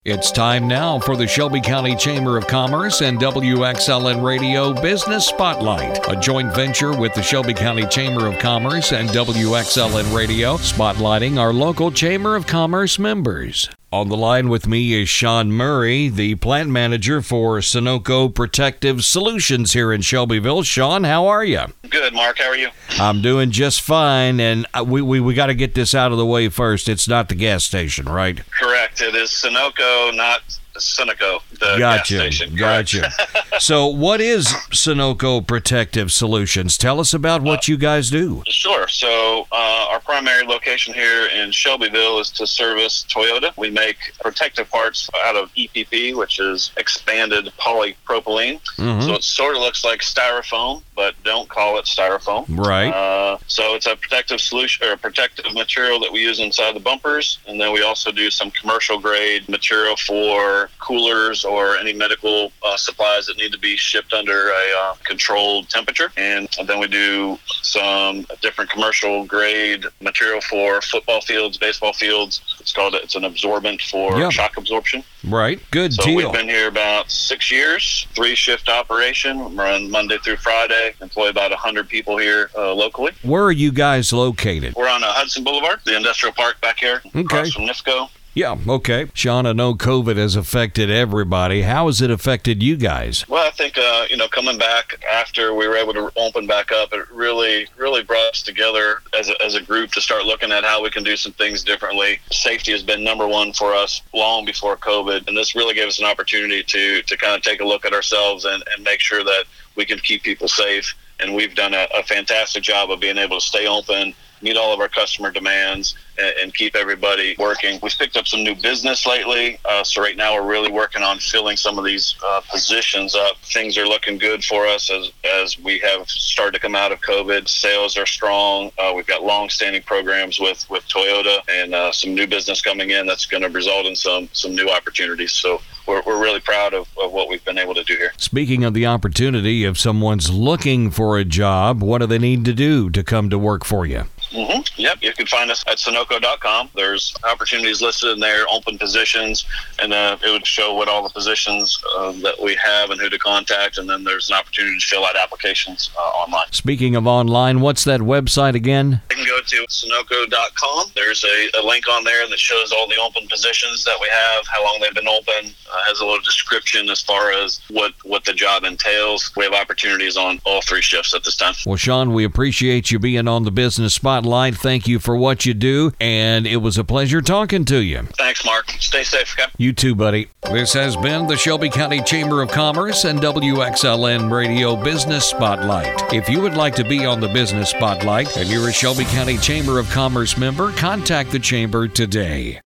It's time now for the Shelby County Chamber of Commerce and WXLN Radio Business Spotlight, a joint venture with the Shelby County Chamber of Commerce and WXLN Radio, spotlighting our local Chamber of Commerce members. On the line with me is Sean Murray, the plant manager for Sunoco Protective Solutions here in Shelbyville. Sean, how are you? Good, Mark. How are you? I'm doing just fine, and we got to get this out of the way first. It's not the gas station, right? Correct. It is Sunoco, not Sunoco, the gas station. Gotcha. So what is Sunoco Protective Solutions? Tell us about what you guys do. Sure. So our primary location here in Shelbyville is to service Toyota. We make protective parts out of EPP, which is expanded polypropylene. Mm-hmm. So it sort of looks like styrofoam, but don't call it styrofoam. Right. So it's a protective solution or a protective material that we use inside the bumpers, and then we also do some commercial grade material for coolers or any medical supplies that need to be shipped under a controlled temperature. And then we do some different commercial grade material for football fields, baseball fields. It's an absorbent for shock absorption. Right. Good so deal. We've been here about 6 years, 3-shift operation, run Monday through Friday, employ about 100 people here locally. Where are you guys located? We're on Hudson Boulevard, the industrial park back here, across from NIFCO. Yeah, okay. Sean, I know COVID has affected everybody. How has it affected you guys? Well, I think, coming back after we were able to open back up, it really brought us together as a group to start looking at how we can do some things differently. Safety has been number one for us long before COVID, and this really gave us an opportunity to kind of take a look at ourselves and make sure that we can keep people safe. And we've done a fantastic job of being able to stay open, meet all of our customer demands, and keep everybody working. We've picked up some new business lately, so right now we're really working on filling some of these positions up. Things are looking good for us as we have started to come out of COVID. Sales are strong. We've got long-standing programs with Toyota and some new business coming in that's going to result in some new opportunities. So we're really proud of what we've been able to do here. Speaking of the opportunity, if someone's looking for a job, what do they need to do to come to work for you? Mm-hmm. Yep, you can find us at Sunoco.com. There's opportunities listed in there, open positions, and it would show what all the positions that we have and who to contact, and then there's an opportunity to fill out applications online. Speaking of online, what's that website again? You can go to Sunoco.com. There's a link on there that shows all the open positions that we have, how long they've been open, has a little description as far as what the job entails. We have opportunities on all 3 shifts at this time. Well, Sean, we appreciate you being on the Business Spotlight. Thank you for what you do, and it was a pleasure talking to you. Thanks, Mark. Stay safe, okay? You too, buddy. This has been the Shelby County Chamber of Commerce and WXLN Radio Business Spotlight. If you would like to be on the Business Spotlight and you're a Shelby County Chamber of Commerce member, contact the Chamber today.